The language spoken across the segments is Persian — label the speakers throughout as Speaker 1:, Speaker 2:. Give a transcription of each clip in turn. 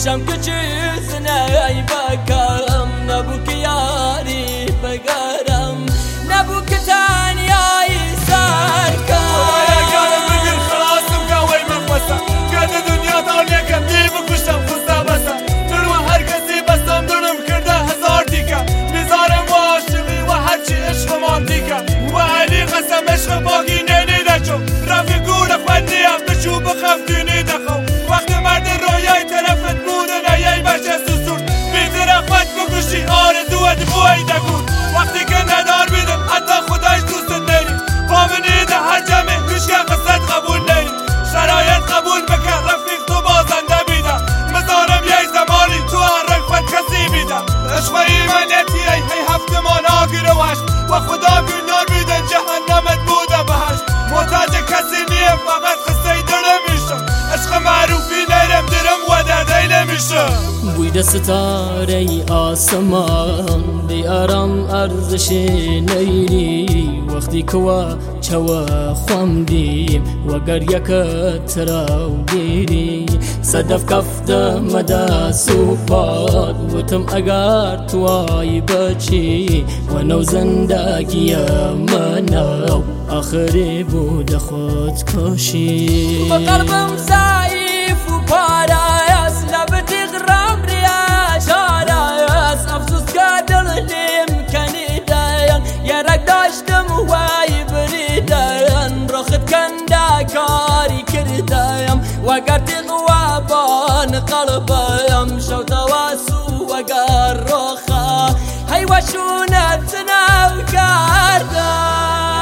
Speaker 1: پیشم کچیزنه ای بکم نبو که یاری بگرم نبو که تنیایی سر
Speaker 2: خدایا گرم بگیر خلاصم قوی مفسم گرد دنیا دانیه کم دی بکشم خسته بسم درو هر کسی بستم درم کرده هزار دیگه میذارم و عاشقی و هرچی عشق مانتیکه و علی قسم عشق باقی نینیده چو رفی گوره خونیم بچو بخف دینیده خو وقت مرد رویای طرفت بوده نیای بچه سسون بیتر خود بکشی آرزوت بویده کن وقتی که ندار بیدم حتی خداش دوست نیری پامنیده هر جمعه کشکه قصد قبول نیری شرایط قبول بکن رفیق تو بازنده بیده مزارم یه زمانی تو هر خود کسی بیده عشق ایمانیتی ای هفتمان آگیر و هشت و خدا گلنار بیده جهنمت بوده بهشت محتاج کسی نیم فقط خسته دلم میشم عشق معروفی نیرم درم و دردی نمیشم
Speaker 1: بوی ستاره ای آسمان دیارم ارزش نیری وقتی که چوا خوام دیم و گریکت تراو دیری صدف کفت مدا سوپاد وتم اگر توای بچی و نو زندگی منو آخری بود خود کشی بقلبم ضعیف و پارایس لبت غرام ریاش آرایس افسوس که دل نمکنیدن یرک داشتم وای بریدن رخت کنده کاری کردم وگر تغوابان قلبم شو تواسو وگر رخا هی وشونت نو کردم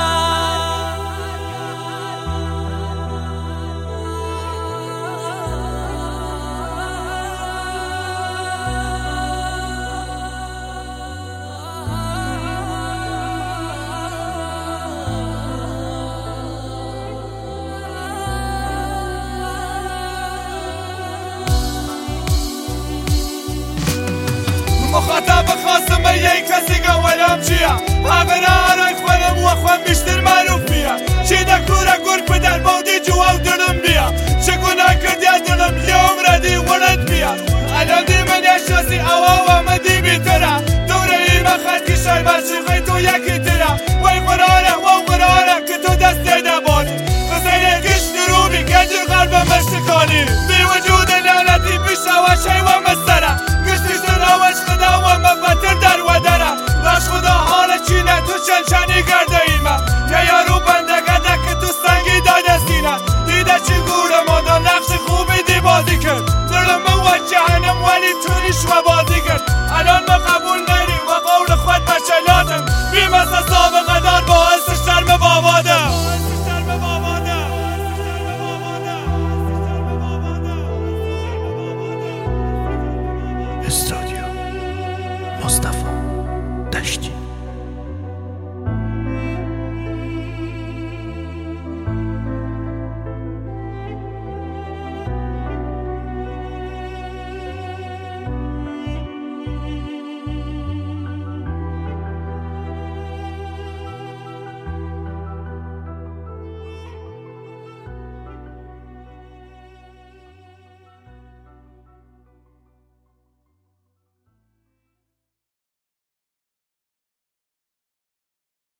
Speaker 2: مخاطب خاصم یه کسی که ولم چیه همه آرای خودم و خود بیشتر معروف بیا چی دکوره گرگ به در بودی جواب دلم بیا چه گناه کردی از دلم یه عمردی ولد بیا الان دی من اشاسی اوا و مدی بیتره دوره ای مخد که شای برشیقی تو یکی تره وی قراره که تو دست دیده بانی قصه کشت رو بی گجر قلب مشتکانی بی وجود لعنتی بیشه و شی و مستره و مبتر در و دره لاش خدا حال چینه تو شنشنی گرده ایمه یه یارو بندگده که تو سنگی داده سینه دیده چی گوره مادا نقش خوبی دی بازی کرد دلم موجهنم ولی تونیش و بازی کرد الان ما قبول نیریم و قول خود بشلاتم بیمسه سابقه دار باعث شرم باباده
Speaker 3: استودیو مصطفی دشتی